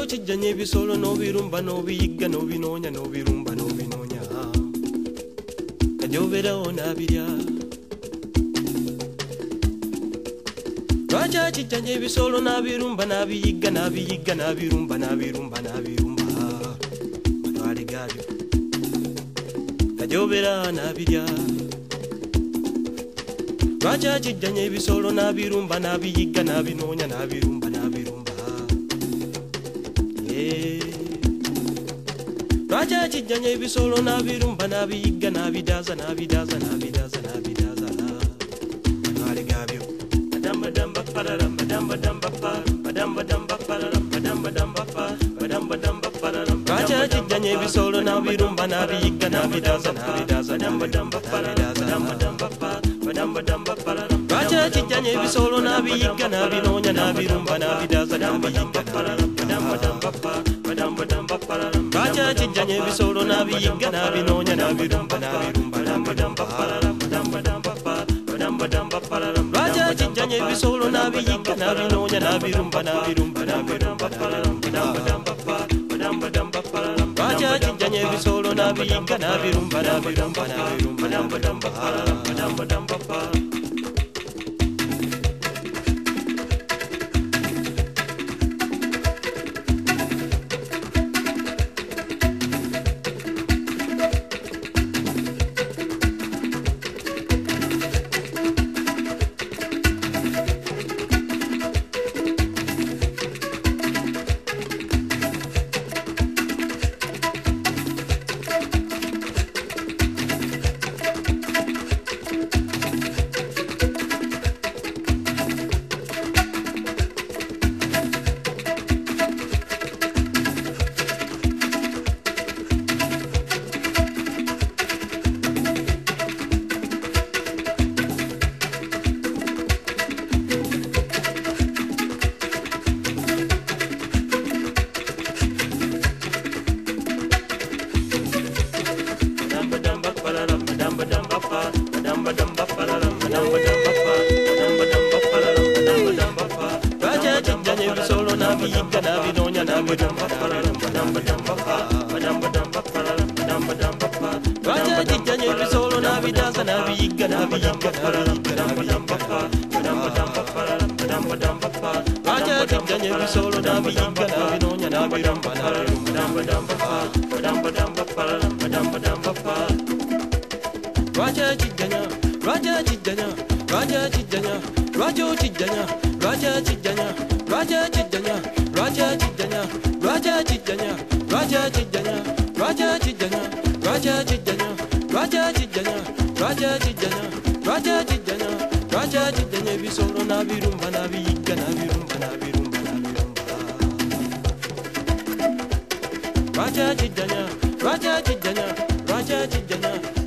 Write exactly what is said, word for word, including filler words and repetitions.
kijjanye ebisolo n'obirumba n'obiyigga n'obinoonya n'obirumba n'obinoonya kajooberawo n'abirya lwaki akijjanye ebisolo n'abirumba n'abiyigga n'abiyigga n'abirumba n'abirumba n'abirumba matwale gaabyo kajoobera n'abirya lwaki akijjanye ebisolo n'abirumba n'abiyigga n'abinoonya n'abirumba n'abirumba lwaki akijjanye ebisolo n'abirumba n'abiyigga n'abidaaza n'abidaaza n'abidaaza n'abidaaza matwale gaabyo badamba damba pararam badamba damba pa badamba damba pararam badamba damba pa badamba damba pararam lwaki akijjanye ebisolo n'abirumba n'abiyigga n'abidaaza n'abidaaza damba damba pararam badamba damba pa badamba damba pararam lwaki akijjanye ebisolo n'abiyigga n'abinoonya n'abirumba n'abidaaza n'abiyigga pararam badamba damba pa badamba damba pararam lwaki akijjanye ebisolo n'abiyigga n'abinoonya n'abirumba n'abirumba badamba damba pararam badamba damba pa badamba damba pararam lwaki akijjanye ebisolo n'abiyigga n'abinoonya n'abirumba n'abirumba n'abirumba pararam badamba damba pa badamba damba pararam lwaki akijjanye ebisolo n'abiyigga n'abirumba n'abirumba n'abirumba badamba damba pararam badamba damba pa Raja Chidanya, Raja Chidanya, Raja Chidanya.